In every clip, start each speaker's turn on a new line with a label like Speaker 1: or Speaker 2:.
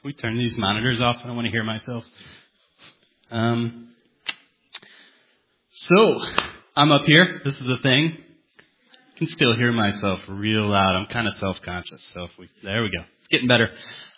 Speaker 1: we turn these monitors off? I don't want to hear myself. So, I'm up here. This is the thing. I can still hear myself real loud. I'm kind of self-conscious. So, there we go. It's getting better.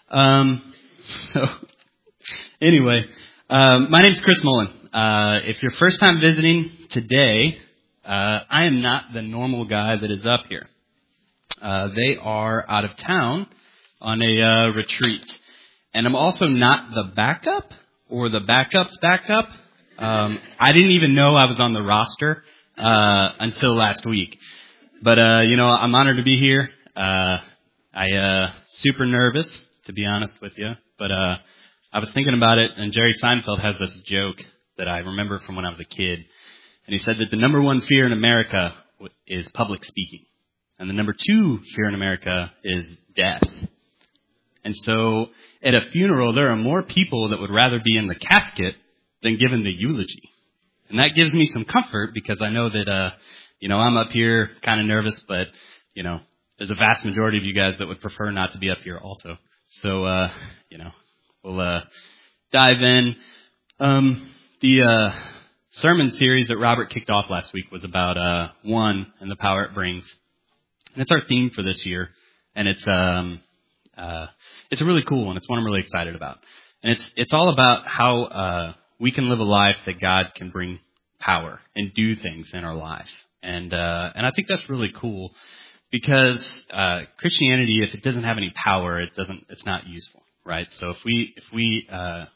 Speaker 1: Anyway, my name's Chris Mullen. If you're first time visiting today, I am not the normal guy that is up here. They are out of town on a retreat. And I'm also not the backup or the backup's backup. I didn't even know I was on the roster until last week. But, I'm honored to be here. I super nervous, to be honest with you. But I was thinking about it, and Jerry Seinfeld has this joke that I remember from when I was a kid. And he said that the number one fear in America is public speaking. And the number two fear in America is death. And so at a funeral, there are more people that would rather be in the casket than given the eulogy. And that gives me some comfort because I know that, I'm up here kind of nervous, but, there's a vast majority of you guys that would prefer not to be up here also. So, we'll dive in. The sermon series that Robert kicked off last week was about one and the power it brings. And it's our theme for this year. And it's a really cool one. It's one I'm really excited about. And it's all about how we can live a life that God can bring power and do things in our life. And I think that's really cool because Christianity, if it doesn't have any power, it's not useful, right? So if we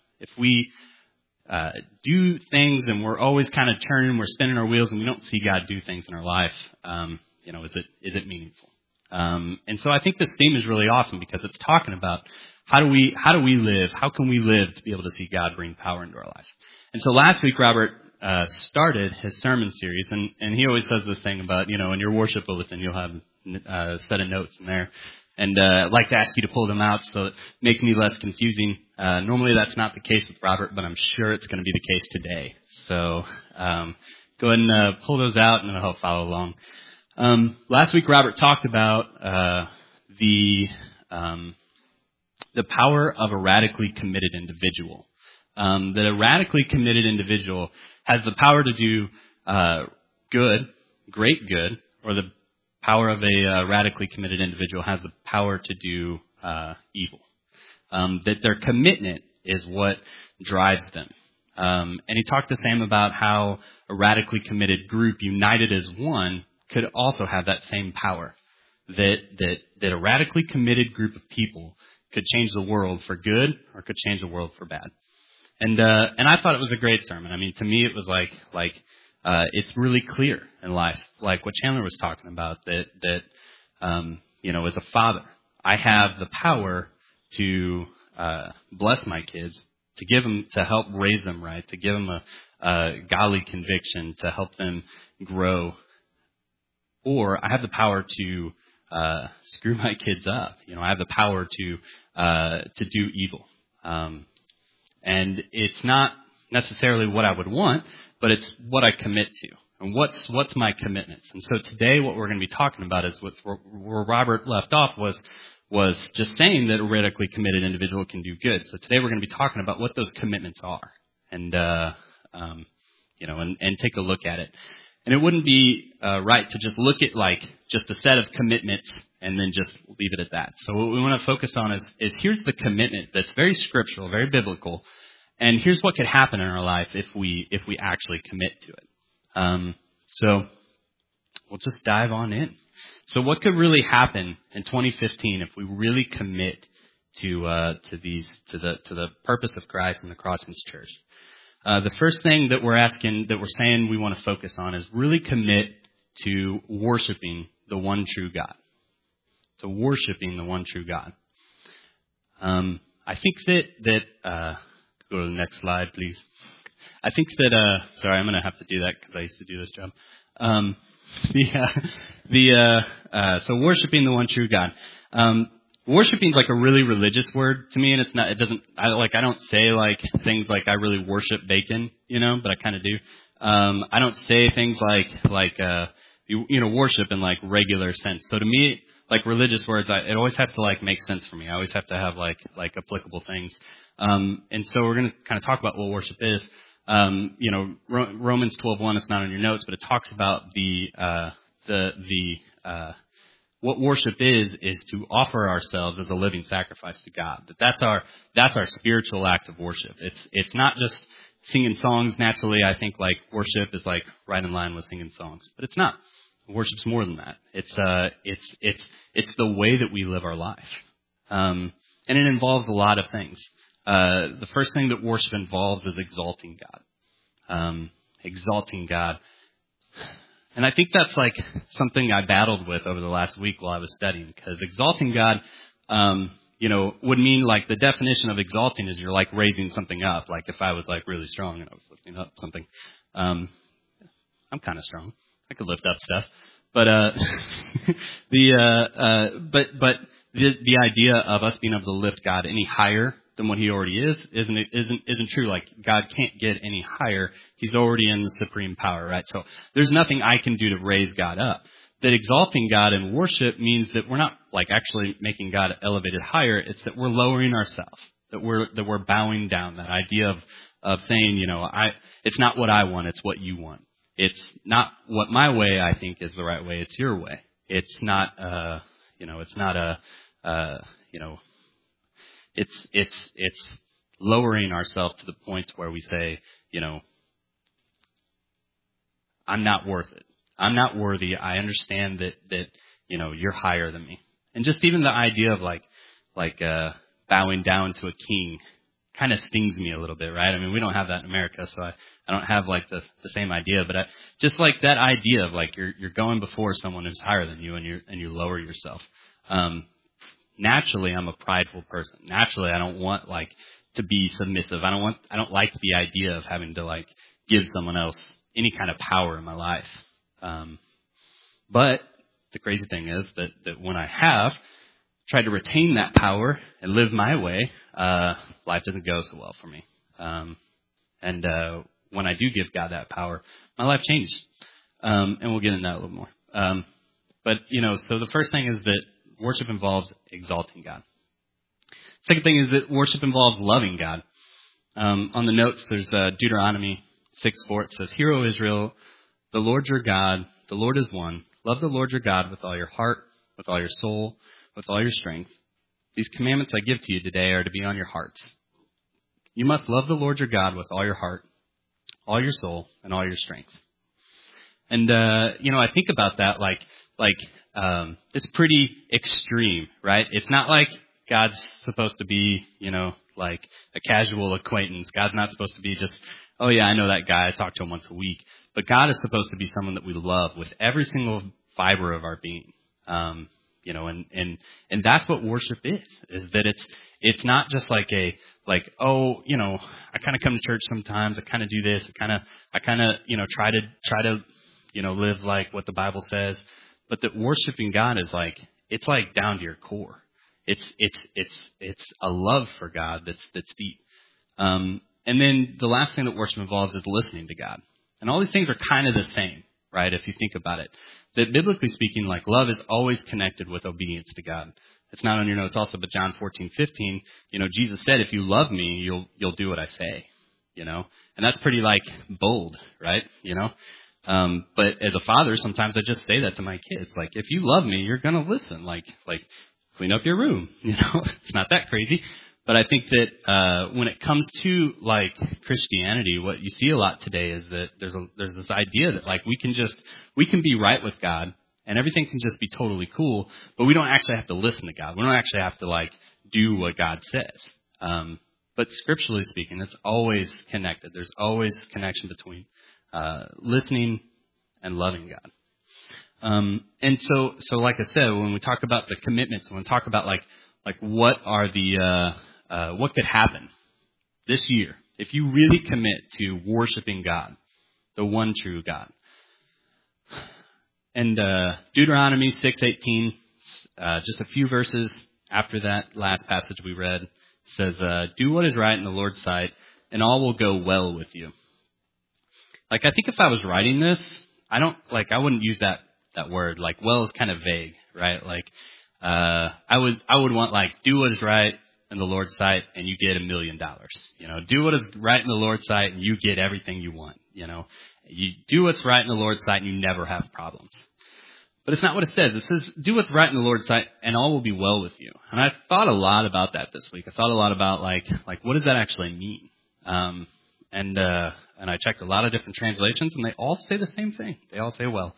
Speaker 1: do things and we're always kind of turning, we're spinning our wheels, and we don't see God do things in our life, is it meaningful? And so I think this theme is really awesome because it's talking about how do we live? How can we live to be able to see God bring power into our life? And so last week, Robert started his sermon series, and he always says this thing about, in your worship bulletin, you'll have a set of notes in there. And I'd like to ask you to pull them out so it makes me less confusing. Normally that's not the case with Robert, but I'm sure it's going to be the case today. So go ahead and pull those out, and it'll help follow along. Last week, Robert talked about the power of a radically committed individual. That a radically committed individual has the power to do good, great good, or the power of a radically committed individual has the power to do evil. That their commitment is what drives them. And he talked to Sam about how a radically committed group united as one could also have that same power. That a radically committed group of people could change the world for good or could change the world for bad. And I thought it was a great sermon. I mean, to me, it was like it's really clear in life, like what Chandler was talking about, that as a father, I have the power to bless my kids, to give them, to help raise them right, to give them a godly conviction, to help them grow. Or I have the power to screw my kids up. I have the power to do evil. And it's not necessarily what I would want, but it's what I commit to. And what's my commitments? And so today what we're going to be talking about is where Robert left off was just saying that a radically committed individual can do good. So today we're going to be talking about what those commitments are and take a look at it. And it wouldn't be right to just look at just a set of commitments and then just leave it at that. So what we want to focus on is here's the commitment that's very scriptural, very biblical, and here's what could happen in our life if we actually commit to it. So we'll just dive on in. So what could really happen in 2015 if we really commit to the purpose of Christ and the Crossings Church? The first thing that we're saying we want to focus on is really commit to worshiping the one true God. To worshiping the one true God. I think that go to the next slide, please. I think that sorry, I'm going to have to do that because I used to do this job. So worshiping the one true God. Worshiping is like a really religious word to me, and I don't say things like I really worship bacon, but I kind of do. I don't say things like worship in regular sense. So to me, like religious words, it always has to like make sense for me. I always have to have like applicable things. And so we're going to kind of talk about what worship is. Romans 12:1, it's not on your notes, but it talks about what worship is to offer ourselves as a living sacrifice to God. That's our spiritual act of worship. It's not just singing songs. Naturally, I think like worship is like right in line with singing songs, but it's not. Worship's more than that. It's the way that we live our life. And it involves a lot of things. The first thing that worship involves is exalting God. Exalting God. And I think that's like something I battled with over the last week while I was studying, because exalting God, would mean like the definition of exalting is you're like raising something up. Like if I was like really strong and I was lifting up something, I'm kind of strong. I could lift up stuff, but the idea of us being able to lift God any higher than what He already is isn't true. Like God can't get any higher; He's already in the supreme power, right? So there's nothing I can do to raise God up. That exalting God in worship means that we're not like actually making God elevated higher. It's that we're lowering ourselves. That we're bowing down. That idea of saying, it's not what I want; it's what you want. It's not what my way I think is the right way. It's your way. It's not, it's lowering ourselves to the point where we say, I'm not worth it. I'm not worthy. I understand that you're higher than me. And just even the idea of like bowing down to a king kind of stings me a little bit, right? I mean, we don't have that in America, so I don't have like the same idea, but just like that idea of like you're going before someone who's higher than you and you lower yourself. Naturally, I'm a prideful person. Naturally, I don't want like to be submissive. I don't like the idea of having to like give someone else any kind of power in my life. But the crazy thing is that when I have tried to retain that power and live my way, life doesn't go so well for me. And when I do give God that power, my life changes. And we'll get into that a little more. But so the first thing is that worship involves exalting God. Second thing is that worship involves loving God. On the notes, there's Deuteronomy 6:4. It says, "Hear, O Israel, the Lord your God, the Lord is one. Love the Lord your God with all your heart, with all your soul, with all your strength. These commandments I give to you today are to be on your hearts. You must love the Lord your God with all your heart, all your soul, and all your strength." And, I think about that like it's pretty extreme, right? It's not like God's supposed to be, like a casual acquaintance. God's not supposed to be just, oh yeah, I know that guy. I talk to him once a week. But God is supposed to be someone that we love with every single fiber of our being. And that's what worship is that it's not just like I kind of come to church sometimes. I kind of do this. I kind of, try to, live like what the Bible says. But that worshiping God is like, it's like down to your core. It's a love for God that's deep. And then the last thing that worship involves is listening to God. And all these things are kind of the same, right? If you think about it, that biblically speaking, like love is always connected with obedience to God. It's not on your notes also, but John 14:15, Jesus said, if you love me, you'll do what I say, and that's pretty like bold, right? But as a father, sometimes I just say that to my kids, like, if you love me, you're going to listen, like clean up your room, it's not that crazy. But I think that when it comes to like Christianity, what you see a lot today is that there's this idea that like we can be right with God and everything can just be totally cool, but we don't actually have to listen to God. We don't actually have to like do what God says. But scripturally speaking, it's always connected. There's always connection between listening and loving God. And so like I said, when we talk about the commitments, when we talk about like what are the what could happen this year if you really commit to worshiping God, the one true God. And Deuteronomy 6:18, just a few verses after that last passage we read, says, "Do what is right in the Lord's sight, and all will go well with you." Like, I think if I was writing this, I wouldn't use that word. Like, well is kind of vague, right? Like I would want like, do what is right in the Lord's sight and you get $1 million. Do what is right in the Lord's sight and you get everything you want. You do what's right in the Lord's sight and you never have problems. But it's not what it says. It says, do what's right in the Lord's sight and all will be well with you. And I thought a lot about that this week. I thought a lot about like what does that actually mean? And I checked a lot of different translations and they all say the same thing. They all say well.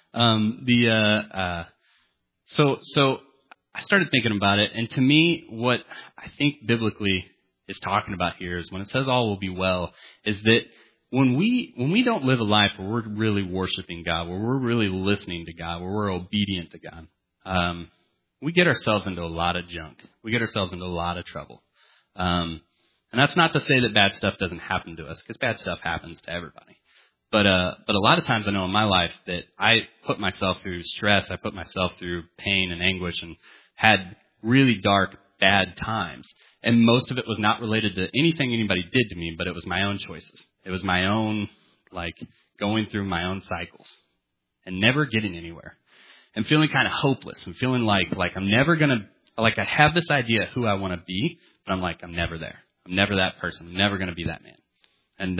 Speaker 1: So I started thinking about it, and to me, what I think biblically is talking about here is when it says all will be well, is that when we don't live a life where we're really worshiping God, where we're really listening to God, where we're obedient to God, we get ourselves into a lot of junk. We get ourselves into a lot of trouble. And that's not to say that bad stuff doesn't happen to us, because bad stuff happens to everybody. But a lot of times I know in my life that I put myself through stress, I put myself through pain and anguish and had really dark, bad times. And most of it was not related to anything anybody did to me, but it was my own choices. It was my own, going through my own cycles and never getting anywhere and feeling kind of hopeless and feeling like I'm never going to, I have this idea of who I want to be, but I'm never there. I'm never that person. I'm never going to be that man. And,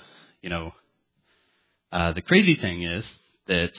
Speaker 1: the crazy thing is that,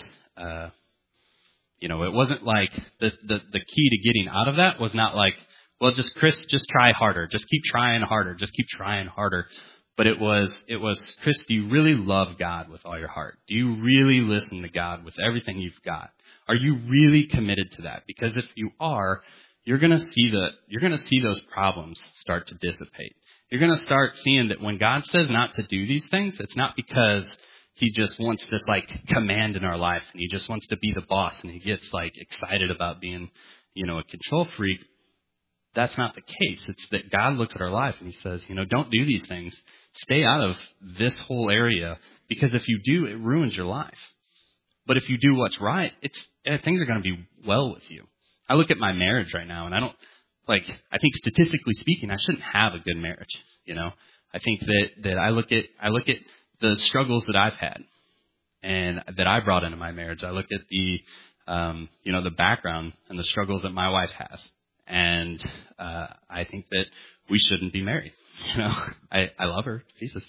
Speaker 1: it wasn't like the key to getting out of that was not like, well, Chris, just try harder. Just keep trying harder. Just keep trying harder. But it was, Chris, do you really love God with all your heart? Do you really listen to God with everything you've got? Are you really committed to that? Because if you are, you're going to see those problems start to dissipate. You're going to start seeing that when God says not to do these things, it's not because he just wants this command in our life and he just wants to be the boss and he gets excited about being, a control freak. That's not the case. It's that God looks at our life and he says, don't do these things. Stay out of this whole area, because if you do, it ruins your life. But if you do what's right, things are going to be well with you. I look at my marriage right now and I don't I think statistically speaking, I shouldn't have a good marriage. I think that I look at the struggles that I've had and that I brought into my marriage. I look at the background and the struggles that my wife has. And, I think that we shouldn't be married. I love her to pieces.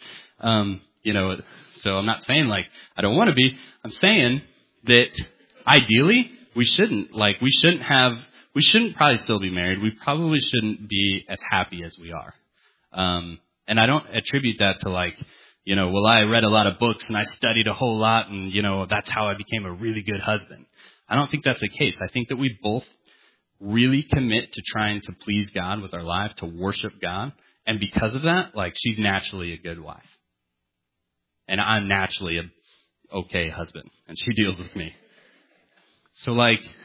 Speaker 1: So I'm not saying I don't want to be. I'm saying that ideally we shouldn't probably still be married. We probably shouldn't be as happy as we are. And I don't attribute that to I read a lot of books and I studied a whole lot and, that's how I became a really good husband. I don't think that's the case. I think that we both really commit to trying to please God with our life, to worship God. And because of that, she's naturally a good wife. And I'm naturally a okay husband. And she deals with me. So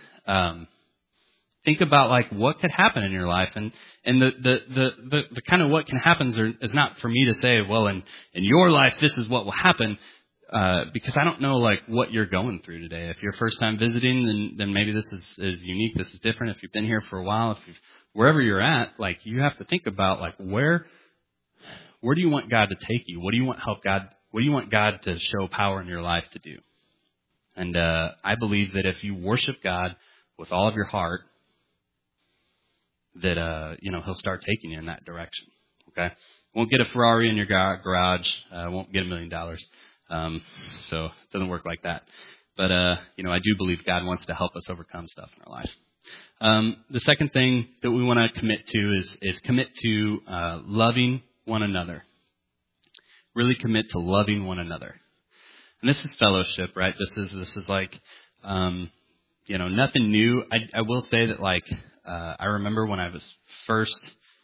Speaker 1: think about what could happen in your life, and the kind of what can happen is not for me to say, well, in your life this is what will happen, because I don't know what you're going through today. If you're first time visiting, then maybe this is unique. This is different. If you've been here for a while, wherever you're at, you have to think about where do you want God to take you? What do you want God to show power in your life to do? And I believe that if you worship God with all of your heart, that he'll start taking you in that direction. Okay, won't get a Ferrari in your garage. Won't get $1 million. So it doesn't work like that. But I do believe God wants to help us overcome stuff in our life. The second thing that we want to commit to is commit to loving one another. Really commit to loving one another. And this is fellowship, right? This is nothing new. I will say that I remember when I was first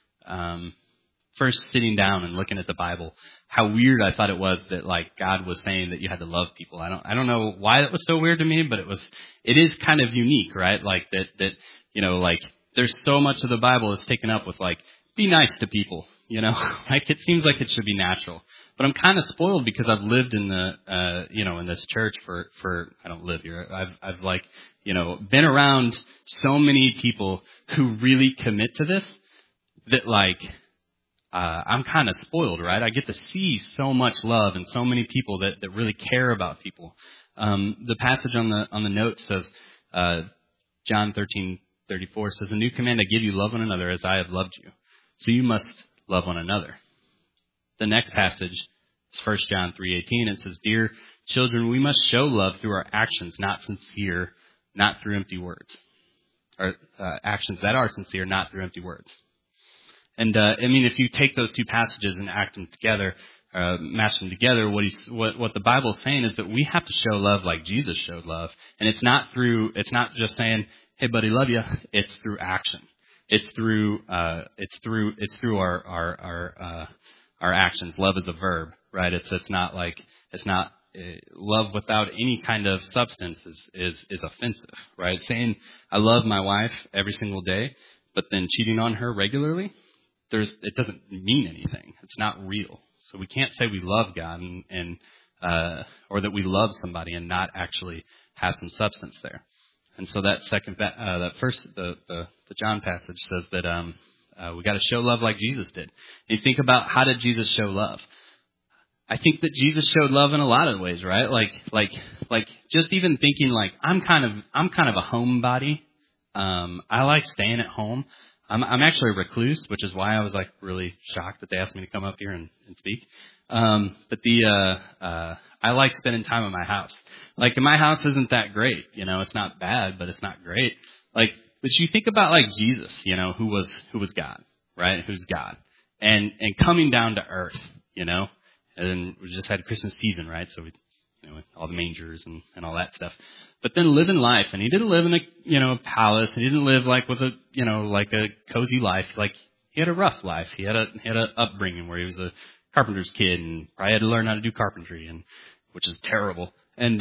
Speaker 1: sitting down and looking at the Bible, how weird I thought it was that God was saying that you had to love people. I don't know why that was so weird to me, but it is kind of unique, right? There's so much of the Bible is taken up with be nice to people, it seems like it should be natural. But I'm kind of spoiled because I've lived in in this church for I don't live here. I've been around so many people who really commit to this that I'm kind of spoiled, right? I get to see so much love and so many people that really care about people. The passage on the note says, John 13, 34 says, "A new command I give you, love one another as I have loved you. So you must love one another." The next passage is 1 John 3:18. It says, "Dear children, we must show love through our actions, not through empty words." Or actions that are sincere, not through empty words. And if you take those two passages and act them together, mash them together, what the Bible's saying is that we have to show love like Jesus showed love, and it's not just saying, "Hey, buddy, love you." It's through action. It's through our actions. Love is a verb, right? It's not love without any kind of substance is offensive, right? Saying I love my wife every single day, but then cheating on her regularly, it doesn't mean anything. It's not real. So we can't say we love God or that we love somebody and not actually have some substance there. And so that the John passage says that we got to show love like Jesus did. And you think about, how did Jesus show love? I think that Jesus showed love in a lot of ways, right? Like just even thinking, like, I'm kind of a homebody. I like staying at home. I'm actually a recluse, which is why I was like really shocked that they asked me to come up here and speak. But I like spending time in my house. Like, my house isn't that great, it's not bad, but it's not great. Like, but you think about like Jesus, who was God, right? Who's God, and coming down to earth, and we just had Christmas season, right? So we, with all the mangers and all that stuff. But then living life, and he didn't live in a palace, and he didn't live like with a cozy life. Like, he had a rough life. He had a upbringing where he was a carpenter's kid and probably had to learn how to do carpentry, which is terrible. And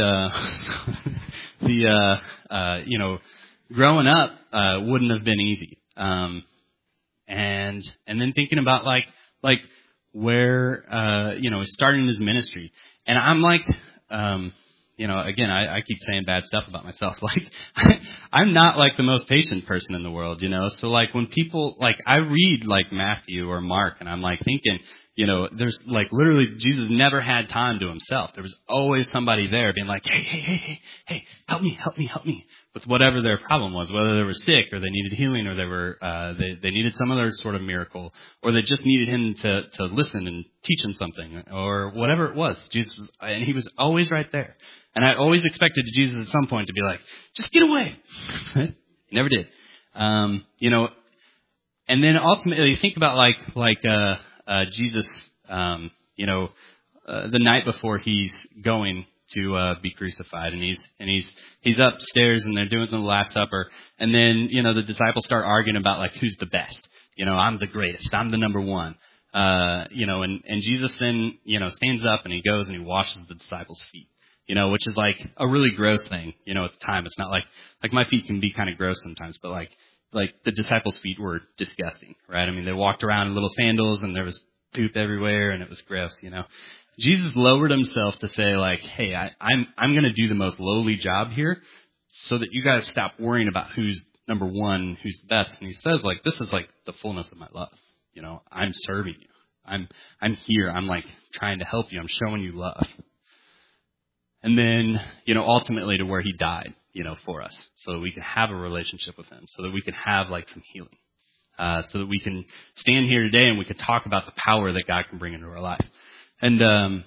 Speaker 1: growing up wouldn't have been easy. And then thinking about like where starting his ministry, and I'm like, again, I keep saying bad stuff about myself. Like, I'm not like the most patient person in the world, So like when people, like, I read like Matthew or Mark, and I'm like thinking, there's like literally Jesus never had time to himself. There was always somebody there being like, hey, help me, with whatever their problem was, whether they were sick or they needed healing or they were they needed some other sort of miracle, or they just needed him to listen and teach them something or whatever it was. Jesus was, and he was always right there. And I always expected Jesus at some point to be like, just get away. He never did. And then ultimately think about Jesus, the night before he's going to be crucified, and he's upstairs and they're doing the Last Supper, and then the disciples start arguing about like who's the best. I'm the greatest. I'm the number one. And Jesus then stands up and he goes and he washes the disciples' feet. Which is like a really gross thing. At the time, it's not like my feet can be kind of gross sometimes, but like the disciples' feet were disgusting, right? I mean, they walked around in little sandals and there was poop everywhere and it was gross, Jesus lowered himself to say like, hey, I'm going to do the most lowly job here so that you guys stop worrying about who's number one, who's the best. And he says like, this is like the fullness of my love. I'm serving you. I'm here. I'm like trying to help you. I'm showing you love. And then, ultimately to where he died, for us, so that we can have a relationship with him, so that we can have like some healing, so that we can stand here today and we can talk about the power that God can bring into our life. And, and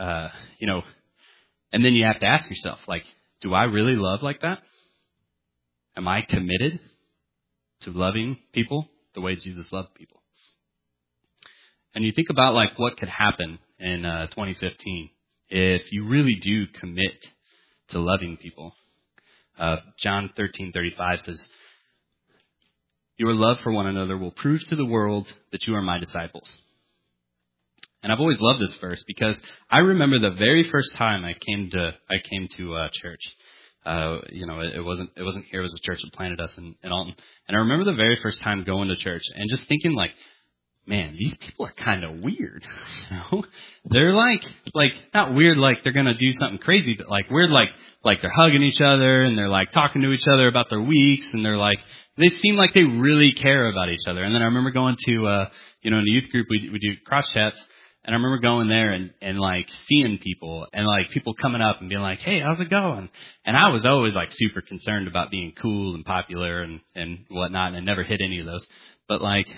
Speaker 1: then you have to ask yourself, like, do I really love like that? Am I committed to loving people the way Jesus loved people? And you think about like what could happen in 2015 if you really do commit to loving people. John 13:35 says, "Your love for one another will prove to the world that you are my disciples." And I've always loved this verse because I remember the very first time I came to church. It wasn't here. It was a church that planted us in Alton. And I remember the very first time going to church and just thinking like, man, these people are kind of weird. They're like not weird like they're gonna do something crazy, but like weird like they're hugging each other and they're like talking to each other about their weeks, and they seem like they really care about each other. And then I remember going to in the youth group we do cross chats, And I remember going there and like seeing people and like people coming up and being like, hey, how's it going? And I was always like super concerned about being cool and popular and whatnot, and I never hit any of those. But like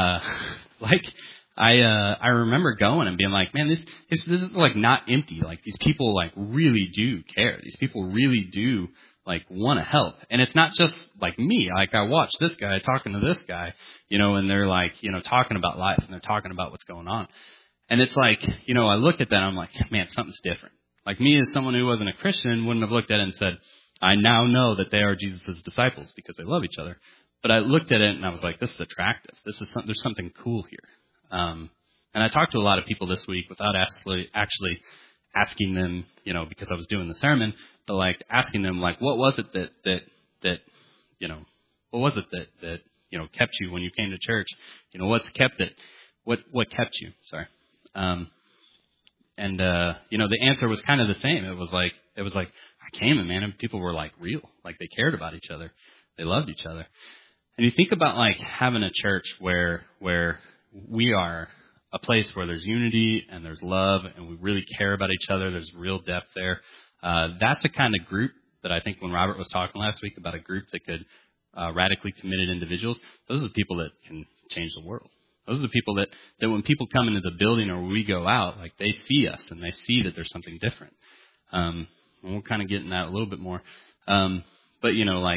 Speaker 1: I remember going and being like, man, this is like not empty. Like these people like really do care. These people really do like want to help. And it's not just like me. Like I watched this guy talking to this guy, and they're like, talking about life and they're talking about what's going on. And it's like, I looked at that and I'm like, man, something's different. Like me as someone who wasn't a Christian wouldn't have looked at it and said, I now know that they are Jesus' disciples because they love each other. But I looked at it and I was like, this is attractive. There's something cool here. And I talked to a lot of people this week without actually asking them, because I was doing the sermon, but like asking them like, what was it that what was it that kept you when you came to church? What's kept it? What kept you? Sorry. The answer was kind of the same. It was like I came and man, and people were like real, like they cared about each other, they loved each other. And you think about like having a church where we are a place where there's unity and there's love and we really care about each other. There's real depth there. That's the kind of group that I think when Robert was talking last week about a group that could radically committed individuals, those are the people that can change the world. Those are the people that when people come into the building or we go out, like they see us and they see that there's something different. And we'll kind of get in that a little bit more. But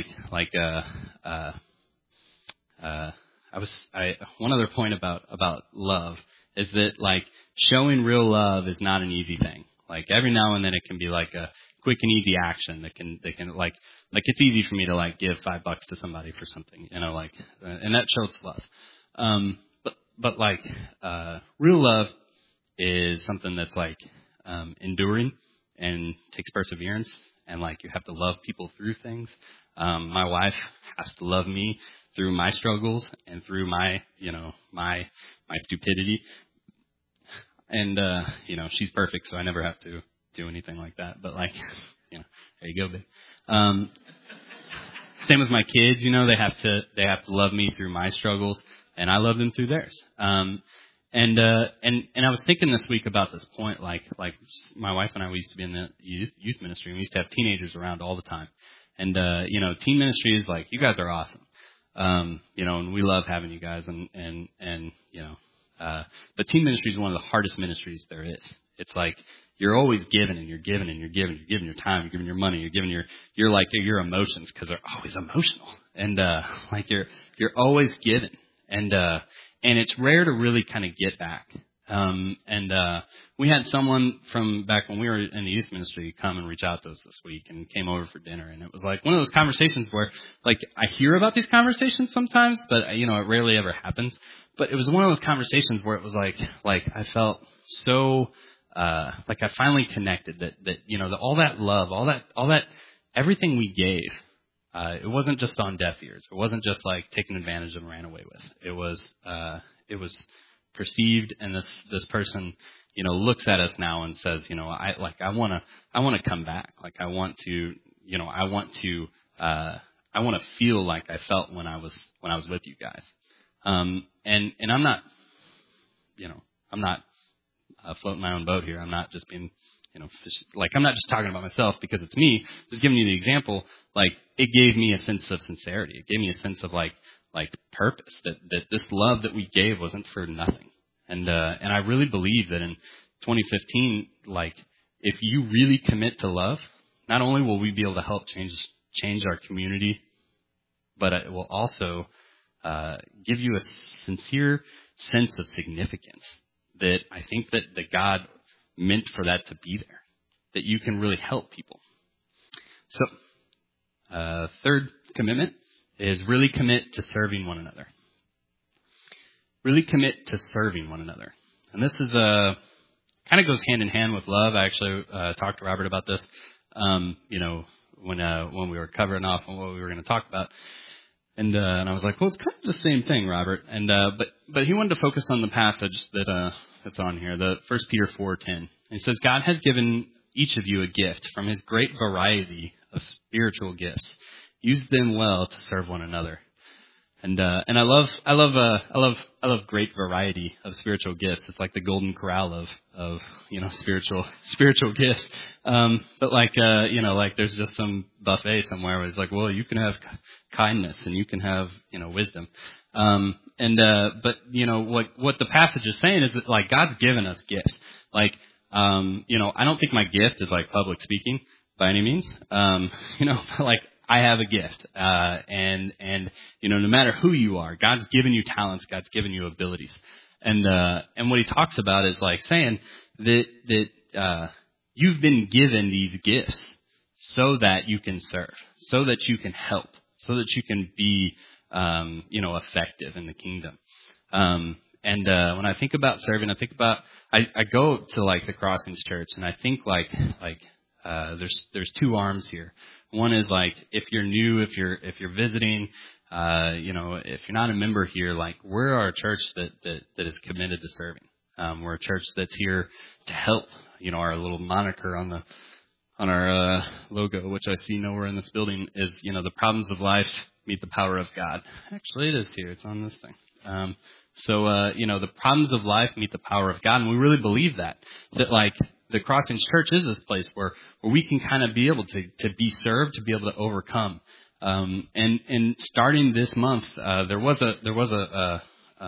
Speaker 1: one other point about love is that like showing real love is not an easy thing. Like every now and then it can be like a quick and easy action that can like it's easy for me to like give $5 to somebody for something, and that shows love. But real love is something that's like enduring and takes perseverance, and like you have to love people through things. My wife has to love me through my struggles and through my my stupidity. And she's perfect, so I never have to do anything like that. But like, there you go, babe. Same with my kids, they have to love me through my struggles, and I love them through theirs. And I was thinking this week about this point, like my wife and I, we used to be in the youth ministry, and we used to have teenagers around all the time. And teen ministry is like, you guys are awesome. And we love having you guys, but teen ministry is one of the hardest ministries there is. It's like you're always giving and you're giving and you're giving. You're giving your time, you're giving your money, you're giving your emotions because they're always emotional. And you're always giving. And it's rare to really kind of get back. We had someone from back when we were in the youth ministry come and reach out to us this week and came over for dinner. And it was like one of those conversations where like I hear about these conversations sometimes, but it rarely ever happens. But it was one of those conversations where it was like I felt so, like I finally connected that all that love, all that, everything we gave, it wasn't just on deaf ears. It wasn't just like taken advantage of and ran away with. It was perceived, and this person, looks at us now and says, I want to come back. Like I want to feel like I felt when I was with you guys. And I'm not, I'm not floating my own boat here. I'm not just being, I'm not just talking about myself because it's me. Just giving you the example. Like it gave me a sense of sincerity. It gave me a sense of like purpose, that this love that we gave wasn't for nothing. And I really believe that in 2015, like if you really commit to love, not only will we be able to help change our community, but it will also give you a sincere sense of significance that I think that God meant for that to be there, that you can really help people. So, third commitment is really commit to serving one another. Really commit to serving one another. And this is kind of goes hand in hand with love. I actually talked to Robert about this, when we were covering off on what we were going to talk about. And I was like, well, it's kind of the same thing, Robert. And but he wanted to focus on the passage that's on here, the 1 Peter 4:10. It says, God has given each of you a gift from his great variety of spiritual gifts. Use them well to serve one another. And I love great variety of spiritual gifts. It's like the golden corral of spiritual gifts. But like there's just some buffet somewhere where it's like, well, you can have kindness and you can have, wisdom. But what the passage is saying is that like God's given us gifts. Like, I don't think my gift is like public speaking by any means. Like I have a gift. And no matter who you are, God's given you talents, God's given you abilities. And what he talks about is like saying that you've been given these gifts so that you can serve, so that you can help, so that you can be, effective in the kingdom. When I think about serving, I go to like the Crossings Church, and I think there's two arms here. One is like if you're new, if you're visiting, if you're not a member here, like we're a church that is committed to serving. We're a church that's here to help. Our little moniker on our logo, which I see nowhere in this building, is the problems of life meet the power of God. Actually, it is here. It's on this thing. The problems of life meet the power of God, and we really believe that like the Crossings Church is this place where we can kind of be able to be served, to be able to overcome. And starting this month, there was a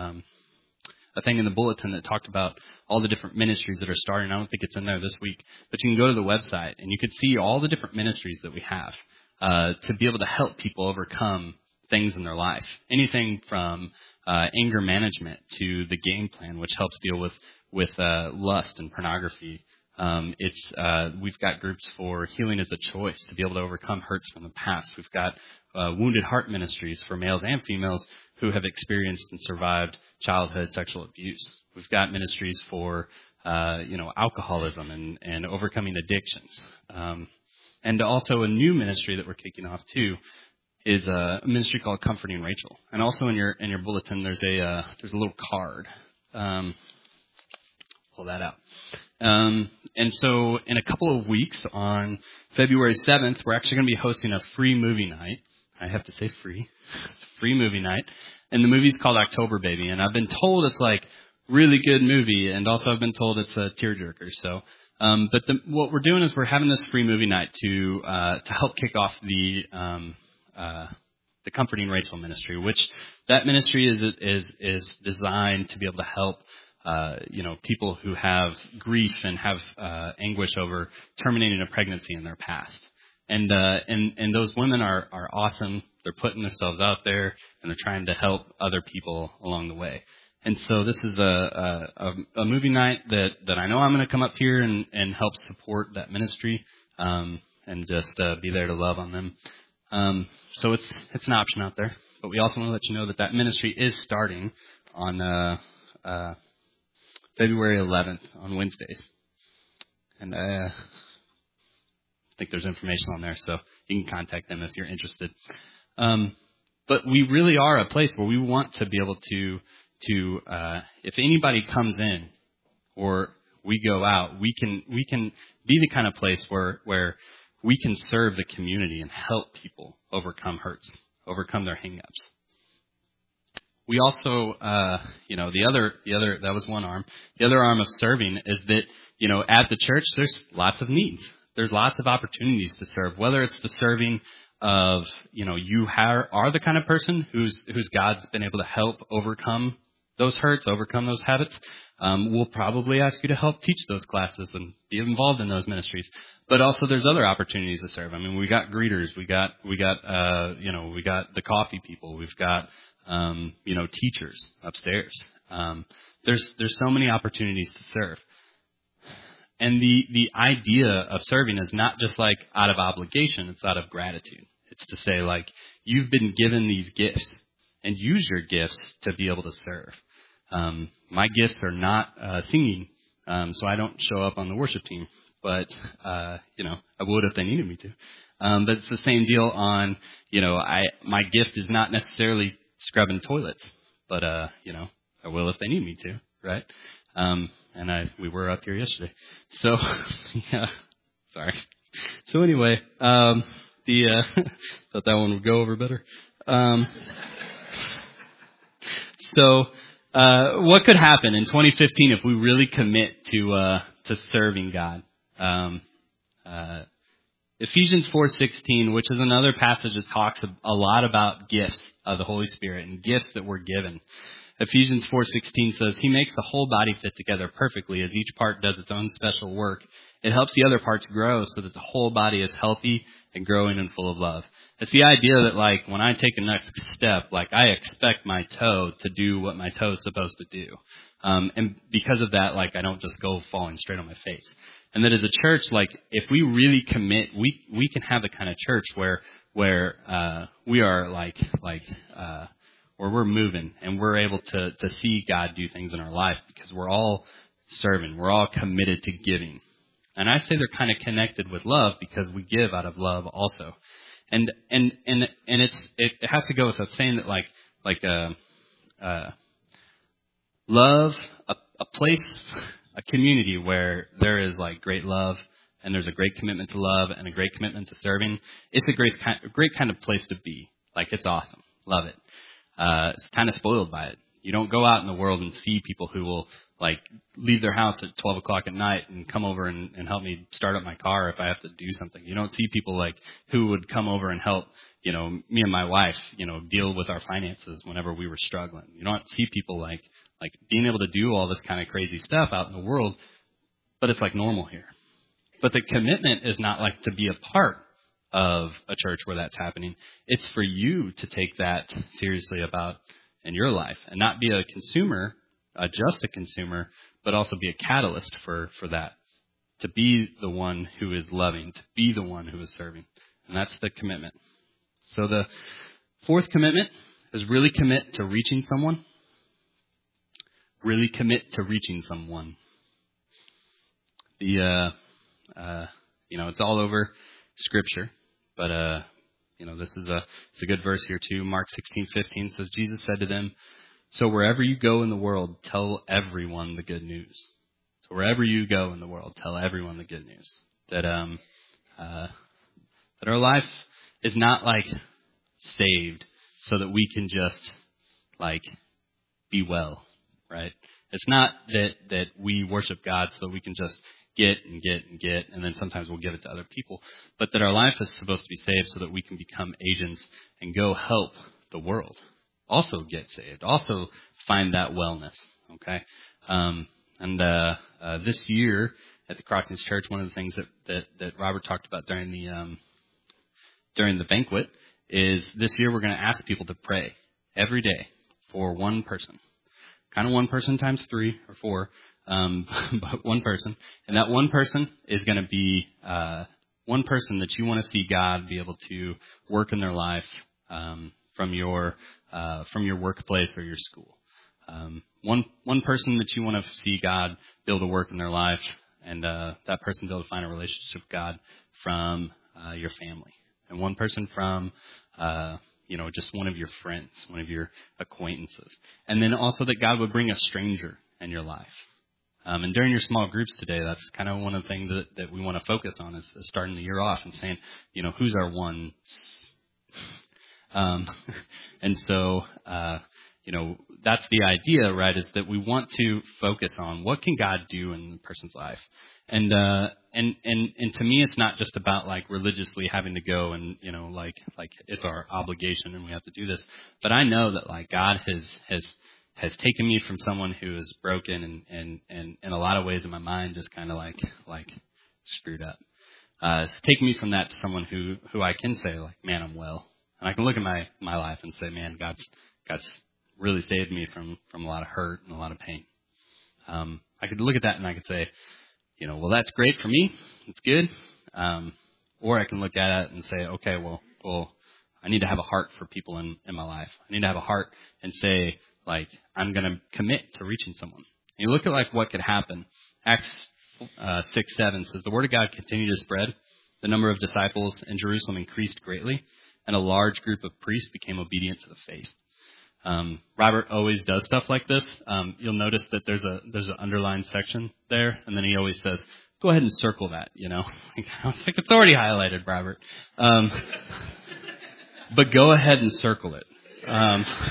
Speaker 1: thing in the bulletin that talked about all the different ministries that are starting. I don't think it's in there this week, but you can go to the website and you can see all the different ministries that we have to be able to help people overcome things in their life. Anything from anger management to the game plan, which helps deal with lust and pornography. We've got groups for healing as a choice, to be able to overcome hurts from the past. We've got wounded heart ministries for males and females who have experienced and survived childhood sexual abuse. We've got ministries for alcoholism and overcoming addictions. And also a new ministry that we're kicking off too is a ministry called Comforting Rachel. And also in your bulletin there's a little card. Pull that out. And so in a couple of weeks, on February 7th, we're actually going to be hosting a free movie night. I have to say free. Free movie night. And the movie's called October Baby. And I've been told it's like really good movie. And also I've been told it's a tearjerker. So, what we're doing is we're having this free movie night to help kick off the Comforting Rachel ministry, which that ministry is designed to be able to help people who have grief and have anguish over terminating a pregnancy in their past. And those women are awesome. They're putting themselves out there and they're trying to help other people along the way. And so this is a movie night that I know I'm going to come up here and help support that ministry, and just be there to love on them. So it's an option out there, but we also want to let you know that ministry is starting on, February 11th on Wednesdays. And I think there's information on there, so you can contact them if you're interested. But we really are a place where we want to be able to if anybody comes in or we go out, we can be the kind of place where we can serve the community and help people overcome hurts, overcome their hang-ups. We also, the other, that was one arm. The other arm of serving is that, at the church, there's lots of needs. There's lots of opportunities to serve, whether it's the serving of, you are the kind of person who's God's been able to help overcome those hurts, overcome those habits. We'll probably ask you to help teach those classes and be involved in those ministries. But also there's other opportunities to serve. I mean, we got greeters, we got the coffee people, we've got, teachers upstairs. There's so many opportunities to serve. And the idea of serving is not just like out of obligation, it's out of gratitude. It's to say like, you've been given these gifts and use your gifts to be able to serve. My gifts are not singing, so I don't show up on the worship team, but I would if they needed me to. But it's the same deal on, my gift is not necessarily scrubbing toilets, but I will if they need me to, right? And we were up here yesterday. So yeah, sorry. So anyway, thought that one would go over better. So, what could happen in 2015 if we really commit to serving God? Ephesians 4:16, which is another passage that talks a lot about gifts of the Holy Spirit and gifts that we're given. Ephesians 4:16 says, He makes the whole body fit together perfectly as each part does its own special work. It helps the other parts grow so that the whole body is healthy and growing and full of love. It's the idea that, like, when I take a next step, like, I expect my toe to do what my toe is supposed to do. And because of that, like, I don't just go falling straight on my face. And that as a church, like, if we really commit, we can have the kind of church where we are where we're moving and we're able to see God do things in our life because we're all serving. We're all committed to giving. And I say they're kind of connected with love because we give out of love also. And it has to go with us saying that love, a place, a community where there is like great love and there's a great commitment to love and a great commitment to serving. It's a great kind of place to be. Like, it's awesome. Love it. It's kind of spoiled by it. You don't go out in the world and see people who will, like, leave their house at 12 o'clock at night and come over and help me start up my car if I have to do something. You don't see people, like, who would come over and help, me and my wife, deal with our finances whenever we were struggling. You don't see people, like being able to do all this kind of crazy stuff out in the world, but it's, like, normal here. But the commitment is not, like, to be a part of a church where that's happening. It's for you to take that seriously about in your life and not be a consumer, just a consumer, but also be a catalyst for that, to be the one who is loving, to be the one who is serving. And that's the commitment. So the fourth commitment is really commit to reaching someone. Really commit to reaching someone. It's all over Scripture, but this is it's a good verse here too. Mark 16:15 says, Jesus said to them, so wherever you go in the world, tell everyone the good news. So wherever you go in the world, tell everyone the good news. That our life is not like saved so that we can just like be well, right? It's not that we worship God so that we can just get, and then sometimes we'll give it to other people. But that our life is supposed to be saved so that we can become agents and go help the world. Also get saved. Also find that wellness, okay? This year at the Crossings Church, one of the things that Robert talked about during the banquet is this year we're going to ask people to pray every day for one person. Kind of one person times 3 or 4. But one person, and that one person is going to be one person that you want to see God be able to work in their life from your workplace or your school. One person that you want to see God be able to work in their life, and that person be able to find a relationship with God from your family, and one person from just one of your friends, one of your acquaintances, and then also that God would bring a stranger in your life. And during your small groups today, that's kind of one of the things that we want to focus on is starting the year off and saying, who's our one? And so, that's the idea, right? Is that we want to focus on what can God do in the person's life. And to me, it's not just about like religiously having to go and, like it's our obligation and we have to do this. But I know that like God has taken me from someone who is broken and in a lot of ways in my mind just kind of like screwed up. It's taken me from that to someone who I can say like, man, I'm well. And I can look at my life and say, man, God's really saved me from a lot of hurt and a lot of pain. I could look at that and I could say, well, that's great for me. It's good. Or I can look at it and say, okay, well, I need to have a heart for people in my life. I need to have a heart and say, like, I'm going to commit to reaching someone. And you look at, like, what could happen. Acts 6:7 says, the word of God continued to spread. The number of disciples in Jerusalem increased greatly, and a large group of priests became obedient to the faith. Robert always does stuff like this. You'll notice that there's an underlined section there, and then he always says, go ahead and circle that, I was like, it's already highlighted, Robert. But go ahead and circle it.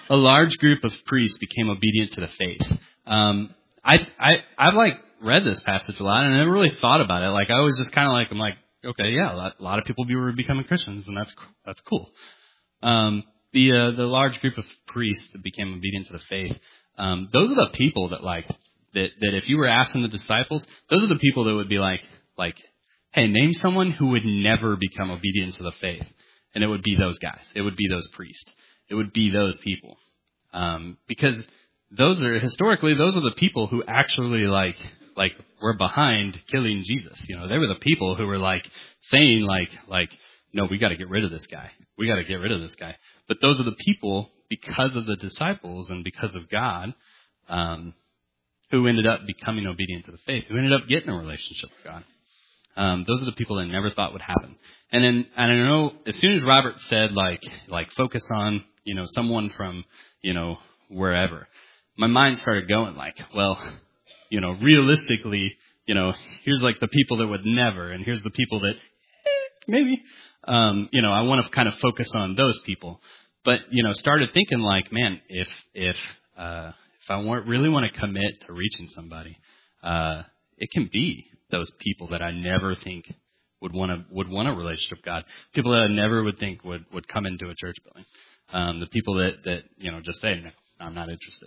Speaker 1: A large group of priests became obedient to the faith. I've like read this passage a lot, and I never really thought about it. Like I was just kind of like, I'm like, okay, yeah, a lot of people were becoming Christians, and that's cool. The large group of priests that became obedient to the faith, those are the people that that if you were asking the disciples, those are the people that would be like, hey, name someone who would never become obedient to the faith, and it would be those guys. It would be those priests. It would be those people, because those are the people who actually were behind killing Jesus. You know, they were the people who were saying no, we got to get rid of this guy. We got to get rid of this guy. But those are the people, because of the disciples and because of God, who ended up becoming obedient to the faith, who ended up getting a relationship with God. Those are the people that I never thought would happen. And then, I don't know, as soon as Robert said, focus on, someone from, wherever, my mind started going realistically, here's the people that would never, and here's the people that maybe, I want to kind of focus on those people. But, started thinking man, if I really want to commit to reaching somebody, it can be those people that I never think would want a relationship with God. People that I never would think would come into a church building. The people that just say, no, I'm not interested.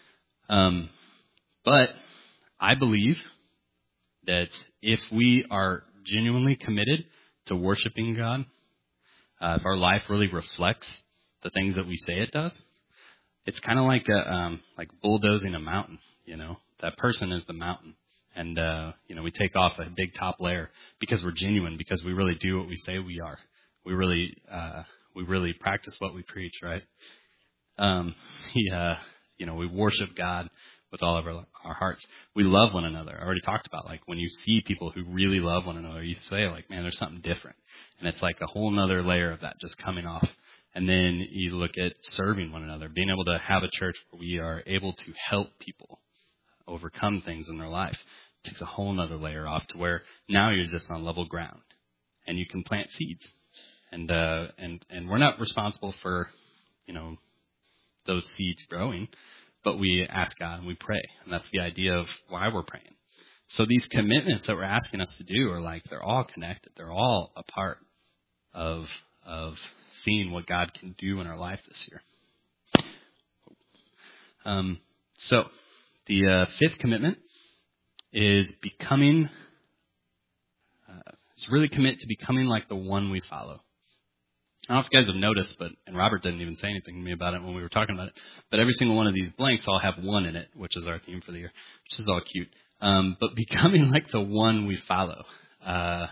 Speaker 1: But I believe that if we are genuinely committed to worshiping God, if our life really reflects the things that we say it does, it's kind of like bulldozing a mountain. That person is the mountain, and we take off a big top layer because we're genuine, because we really do what we say we are. We really practice what we preach, right? We worship God with all of our hearts. We love one another. I already talked about when you see people who really love one another, you say man, there's something different. And it's a whole nother layer of that just coming off. And then you look at serving one another, being able to have a church where we are able to help people overcome things in their life. It takes a whole nother layer off to where now you're just on level ground and you can plant seeds. And we're not responsible for, those seeds growing, but we ask God and we pray. And that's the idea of why we're praying. So these commitments that we're asking us to do are they're all connected. They're all a part of seeing what God can do in our life this year. So the fifth commitment is becoming, is really commit to becoming like the one we follow. I don't know if you guys have noticed, and Robert didn't even say anything to me about it when we were talking about it, but every single one of these blanks all have one in it, which is our theme for the year, which is all cute. But becoming like the one we follow. And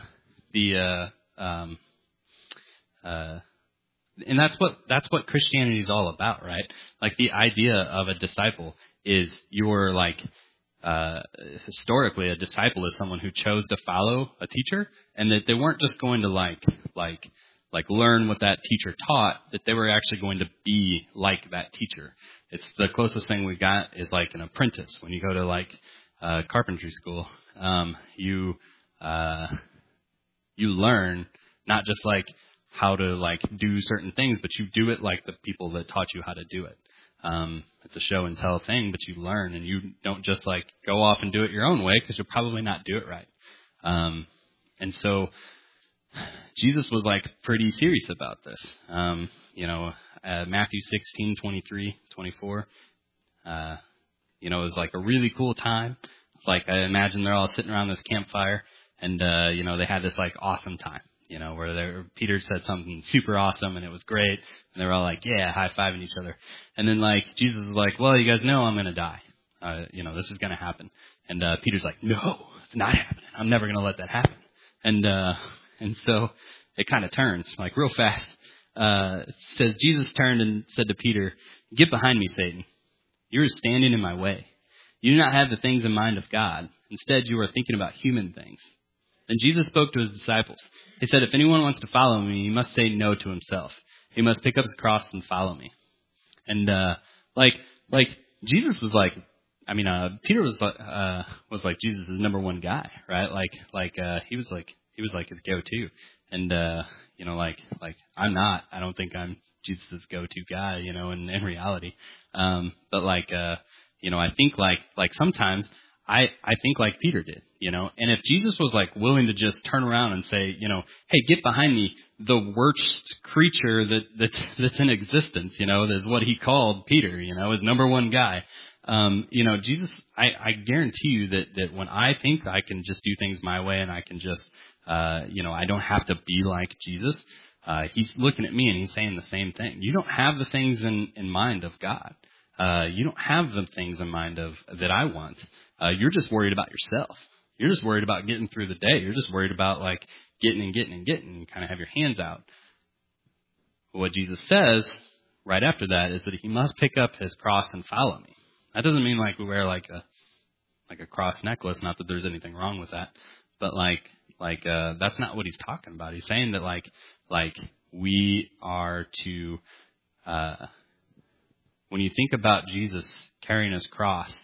Speaker 1: that's what Christianity is all about, right? The idea of a disciple is you're historically a disciple is someone who chose to follow a teacher, and that they weren't just going to learn what that teacher taught, that they were actually going to be like that teacher. It's the closest thing we got is an apprentice. When you go to carpentry school, you learn not just how to do certain things, but you do it like the people that taught you how to do it. It's a show and tell thing, but you learn, and you don't just go off and do it your own way, because you'll probably not do it right. And so Jesus was pretty serious about this. Matthew 16:23-24. It was a really cool time. I imagine they're all sitting around this campfire, and they had this awesome time. Where Peter said something super awesome and it was great, and they were all yeah, high-fiving each other. And then Jesus is well, you guys know I'm going to die. This is going to happen. And Peter's no, it's not happening. I'm never going to let that happen. And so it kind of turns real fast. It says, Jesus turned and said to Peter, "Get behind me, Satan. You are standing in my way. You do not have the things in mind of God. Instead, you are thinking about human things." Then Jesus spoke to his disciples. He said, "If anyone wants to follow me, he must say no to himself. He must pick up his cross and follow me." And Jesus was Peter was Jesus' number one guy, right? He was his go-to. And I don't think I'm Jesus' go-to guy, in reality. But I think like sometimes I think like Peter did, and if Jesus was like willing to just turn around and say, hey, get behind me, the worst creature that's in existence, is what he called Peter, his number one guy. Jesus, I guarantee you that when I think I can just do things my way and I can just, I don't have to be like Jesus, he's looking at me and he's saying the same thing. You don't have the things in mind of God. You don't have the things in mind of that I want. You're just worried about yourself. You're just worried about getting through the day. You're just worried about like getting and kind of have your hands out. What Jesus says right after that is that he must pick up his cross and follow me. That doesn't mean like we wear like a cross necklace. Not that there's anything wrong with that, but that's not what he's talking about. He's saying that like we are to, when you think about Jesus carrying his cross,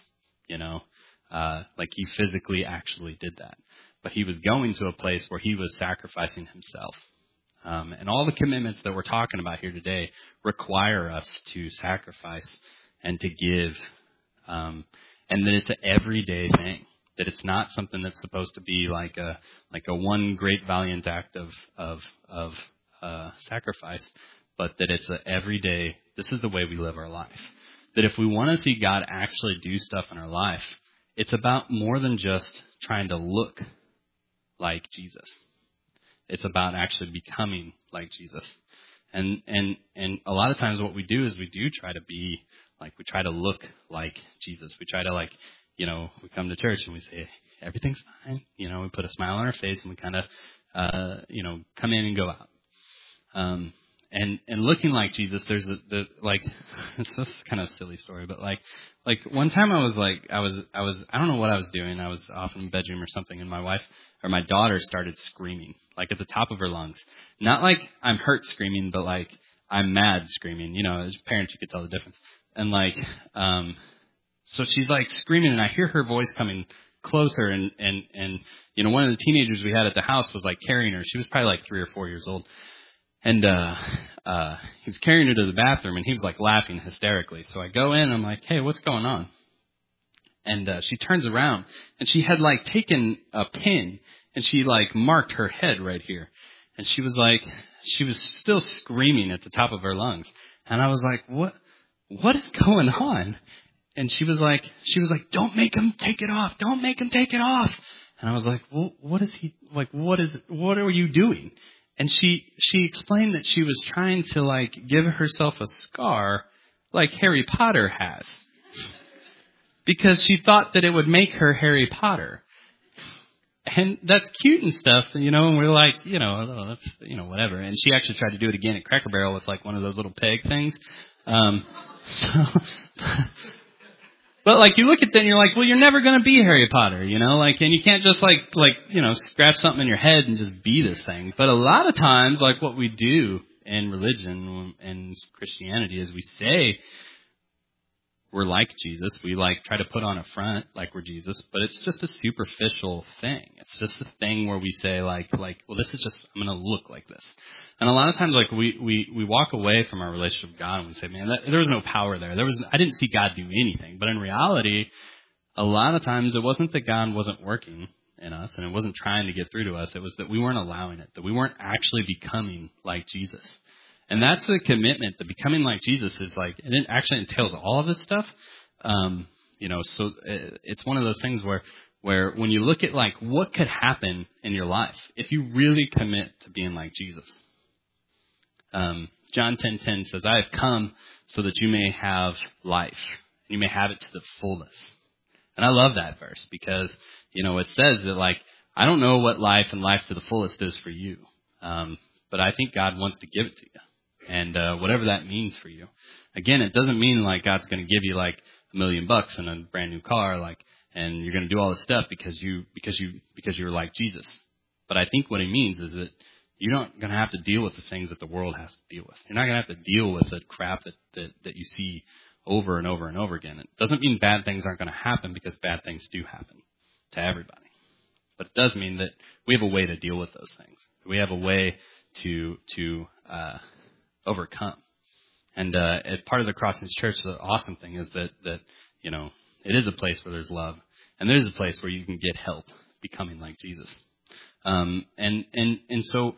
Speaker 1: like he physically actually did that, but he was going to a place where he was sacrificing himself. And all the commitments that we're talking about here today require us to sacrifice and to give, and that it's an everyday thing. That it's not something that's supposed to be like a one great valiant act of sacrifice, but that it's a everyday. This is the way we live our life. That if we want to see God actually do stuff in our life, it's about more than just trying to look like Jesus. It's about actually becoming like Jesus. And a lot of times what we do is we do try to be like, we try to look like Jesus. We try to we come to church and we say, everything's fine. We put a smile on our face and we kind of, come in and go out. And looking like Jesus, there's it's just kind of a silly story, but like one time I don't know what I was doing. I was off in the bedroom or something, and my daughter started screaming, like at the top of her lungs. Not like I'm hurt screaming, but like I'm mad screaming. As parents, you could tell the difference. And so she's like screaming, and I hear her voice coming closer, and one of the teenagers we had at the house was like carrying her. She was probably like 3 or 4 years old. And he was carrying her to the bathroom, and he was like laughing hysterically. So I go in, and I'm like, hey, what's going on? And she turns around, and she had like taken a pin, and she like marked her head right here. And she was still screaming at the top of her lungs. And I was like, what is going on? And she was like, don't make him take it off. Don't make him take it off. And I was like, well, what are you doing? And she explained that she was trying to like give herself a scar like Harry Potter has. Because she thought that it would make her Harry Potter. And that's cute and stuff, and we're like, oh, that's, whatever. And she actually tried to do it again at Cracker Barrel with like one of those little peg things. But like you look at that and you're like, well, you're never going to be Harry Potter, and you can't just like scratch something in your head and just be this thing. But a lot of times, like what we do in religion and Christianity is we say we're like Jesus. We like try to put on a front like we're Jesus, but it's just a superficial thing. It's just a thing where we say like, well, this is just, I'm going to look like this. And a lot of times, like we walk away from our relationship with God and we say, man, there was no power there. I didn't see God do anything. But in reality, a lot of times it wasn't that God wasn't working in us and it wasn't trying to get through to us. It was that we weren't allowing it, that we weren't actually becoming like Jesus. And that's the commitment. The becoming like Jesus is like, and it actually entails all of this stuff. So it's one of those things where when you look at like what could happen in your life if you really commit to being like Jesus. John 10:10 says, I have come so that you may have life. And you may have it to the fullness. And I love that verse because, it says that like, I don't know what life and life to the fullest is for you. But I think God wants to give it to you. And whatever that means for you. Again, it doesn't mean like God's going to give you like $1 million and a brand new car, and you're going to do all this stuff because you're like Jesus. But I think what he means is that you're not going to have to deal with the things that the world has to deal with. You're not going to have to deal with the crap that you see over and over and over again. It doesn't mean bad things aren't going to happen because bad things do happen to everybody. But it does mean that we have a way to deal with those things. We have a way to overcome. And part of the Crossings Church, the awesome thing is that it is a place where there's love, and there's a place where you can get help becoming like Jesus. So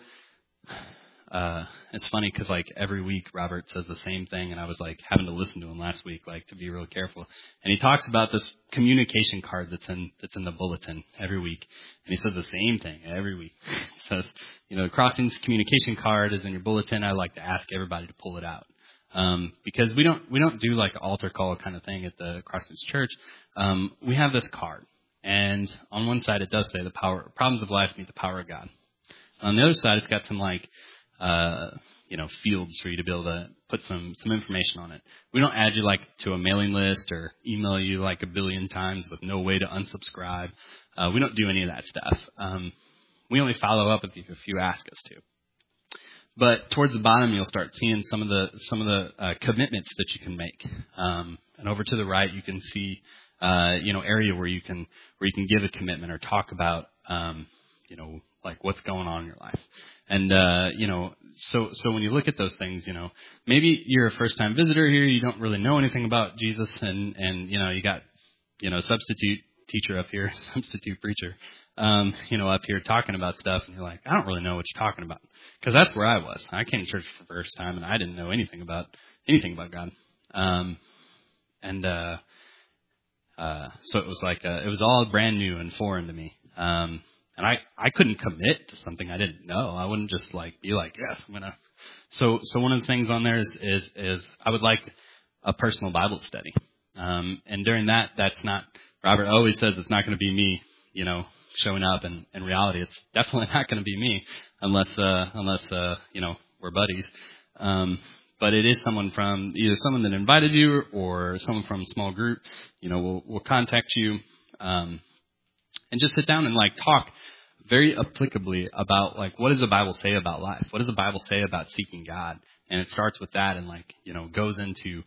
Speaker 1: it's funny because like every week Robert says the same thing, and I was like having to listen to him last week, like to be real careful. And he talks about this communication card that's in the bulletin every week, and he says the same thing every week. He says, the Crossings communication card is in your bulletin. I like to ask everybody to pull it out. Because we don't do like an altar call kind of thing at the Crossings Church. We have this card, and on one side it does say problems of life meet the power of God. On the other side, it's got some like, fields for you to be able to put some information on it. We don't add you like to a mailing list or email you like a billion times with no way to unsubscribe. We don't do any of that stuff. We only follow up with you if you ask us to. But towards the bottom, you'll start seeing some of the commitments that you can make. And over to the right, you can see, area where you can give a commitment or talk about, like what's going on in your life. And, so when you look at those things, maybe you're a first time visitor here. You don't really know anything about Jesus, and you got, substitute teacher up here, substitute preacher, up here talking about stuff, and you're like, I don't really know what you're talking about. Because that's where I was. I came to church for the first time, and I didn't know anything about God. So it was like, it was all brand new and foreign to me. And I couldn't commit to something I didn't know. I wouldn't just like be like, yes, I'm gonna. So one of the things on there is I would like a personal Bible study. And during that's not, Robert always says it's not going to be me, showing up, and in reality, it's definitely not going to be me unless we're buddies. But it is someone from either someone that invited you or someone from a small group, we'll contact you, and just sit down and like talk very applicably about like, what does the Bible say about life? What does the Bible say about seeking God? And it starts with that and like, goes into,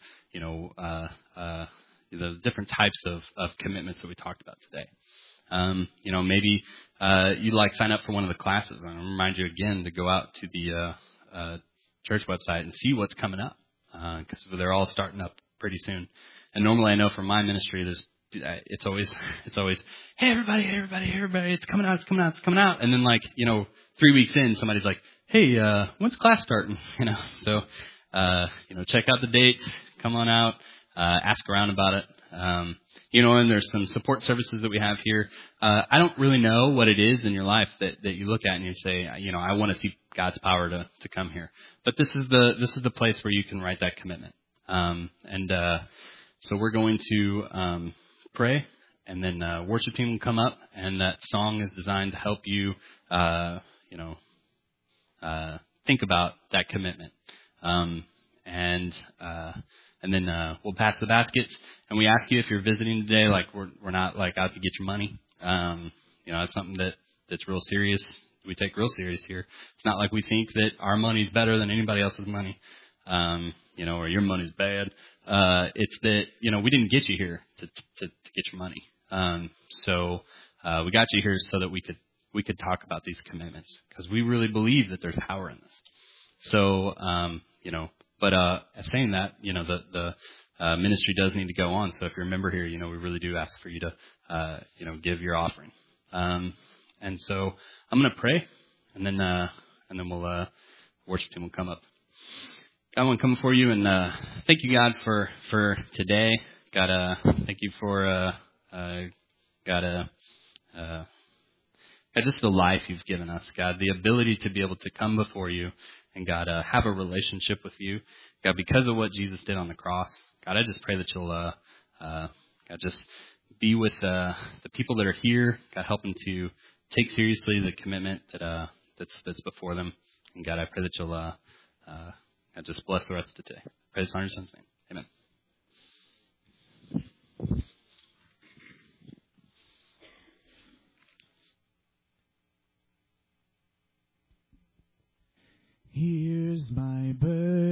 Speaker 1: the different types of commitments that we talked about today. Maybe you'd like sign up for one of the classes. And I'll remind you again to go out to the church website and see what's coming up, because they're all starting up pretty soon. And normally I know from my ministry, it's always, hey everybody, it's coming out. And then like, 3 weeks in, somebody's like, hey, when's class starting? So, check out the dates, come on out, ask around about it. And there's some support services that we have here. I don't really know what it is in your life that you look at and you say, I want to see God's power to come here. But this is the place where you can write that commitment. So we're going to pray, and then worship team will come up, and that song is designed to help you, think about that commitment. And then we'll pass the baskets, and we ask you if you're visiting today, like we're not like out to get your money. It's something that's real serious. We take real serious here. It's not like we think that our money's better than anybody else's money, or your money's bad. It's that, we didn't get you here to get your money. So we got you here so that we could talk about these commitments, because we really believe that there's power in this. So, but saying that, the ministry does need to go on. So if you're a member here, we really do ask for you to, give your offering. And so I'm going to pray, and then we'll, worship team will come up. God, I want to come before you and thank you, God, for today. God, thank you for God, just the life you've given us, God, the ability to be able to come before you and, God, have a relationship with you. God, because of what Jesus did on the cross, God, I just pray that you'll, God, just be with the people that are here. God, help them to take seriously the commitment that's before them. And, God, I pray that you'll God, just bless the rest of today. I pray this in your Son's name. Amen.
Speaker 2: Here's my burden.